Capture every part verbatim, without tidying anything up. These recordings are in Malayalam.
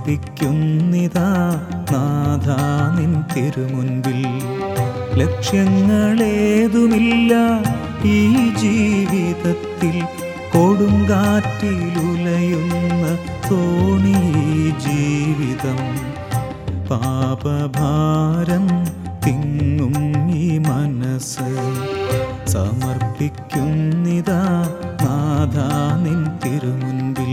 സമർപ്പിക്കുന്നിതാ നാഥാ നിൻ തിരുമുൻപിൽ. ലക്ഷ്യങ്ങളേതുമില്ല ഈ ജീവിതത്തിൽ, കൊടുങ്കാറ്റിലുലയുന്ന തോണി ജീവിതം. പാപഭാരം തിങ്ങും ഈ മനസ്സ് സമർപ്പിക്കുന്നിതാ നാഥാ നിൻ തിരുമുൻപിൽ.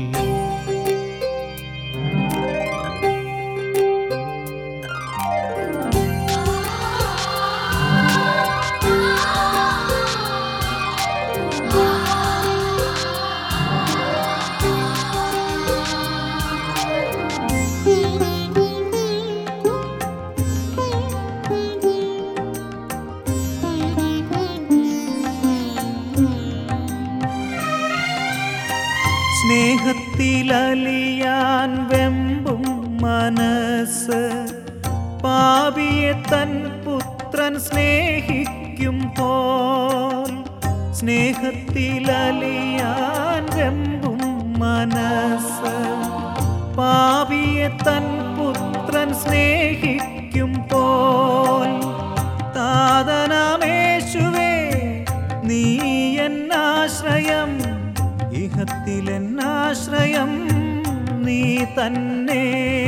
സ്നേഹത്തിലലിയാൻ വെമ്പും മനസ്സ്, പാപിയെ തൻ പുത്രൻ സ്നേഹിക്കുമ്പോൾ. സ്നേഹത്തിലലിയാൻ വെമ്പും മനസ്സ്, പാപിയെ തൻ പുത്രൻ സ്നേഹിക്കുമ്പോൾ. താതനാമേശുവേ നീ എന്നാശ്രയം, ഇഹത്തിലെന്നാശ്രയം നീ തന്നെ.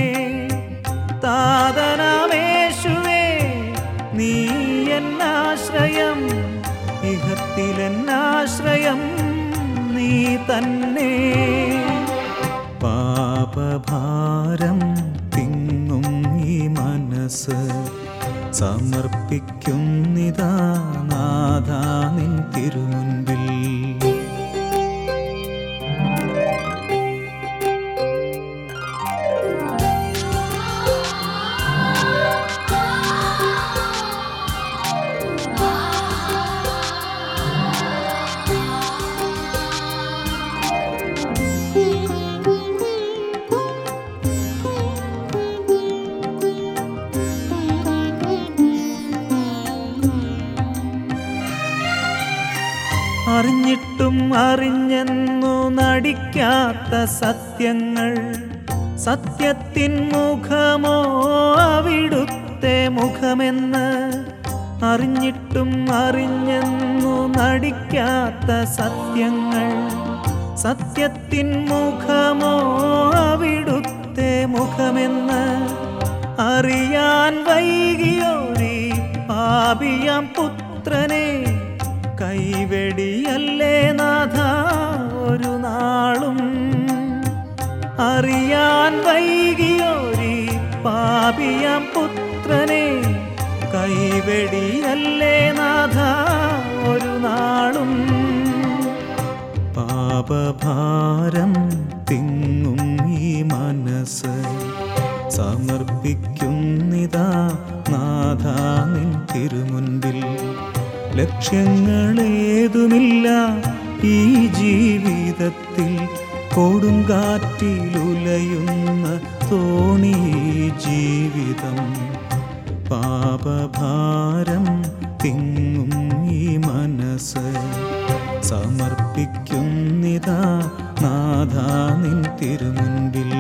താതനാമേശുവേ നീ എന്നാശ്രയം, ഇഹത്തിലെന്നാശ്രയം നീ തന്നെ. പാപഭാരം തിങ്ങും ഈ മനസ്സ് സമർപ്പിക്കുന്നിതാ നാഥാ നിൻ തിരുമുൻപിൽ. അറിഞ്ഞിട്ടും അറിഞ്ഞെന്നു നടിക്കാത്ത സത്യങ്ങൾ, സത്യത്തിൻ മുഖമോ അവിടുത്തെ മുഖമെന്ന്. അറിഞ്ഞിട്ടും അറിഞ്ഞെന്നു നടിക്കാത്ത സത്യങ്ങൾ, സത്യത്തിൻ മുഖമോ അവിടുത്തെ മുഖമെന്ന്. അറിയാൻ വൈകിയോരീ പാപിയാം പുത്രനെ, കൈവെടിയല്ലേ നാഥാ ഒരു നാളും. അറിയാൻ വൈകിയോരീ പാപിയാം പുത്രനെ, കൈവെടിയല്ലേ നാഥാ ഒരു നാളും. പാപഭാരം തിങ്ങും ഈ മനസ്സ് സമർപ്പിക്കുന്നിതാ നാഥാ നിൻ തിരുമുൻപിൽ. ലക്ഷ്യങ്ങളേതുമില്ല ഈ ജീവിതത്തിൽ, കൊടുങ്കാറ്റിലുലയുന്ന തോണി ജീവിതം. പാപഭാരം തിങ്ങും ഈ മനസ്സ് സമർപ്പിക്കുന്നിതാ നാഥാ നിൻ തിരുമുൻപിൽ.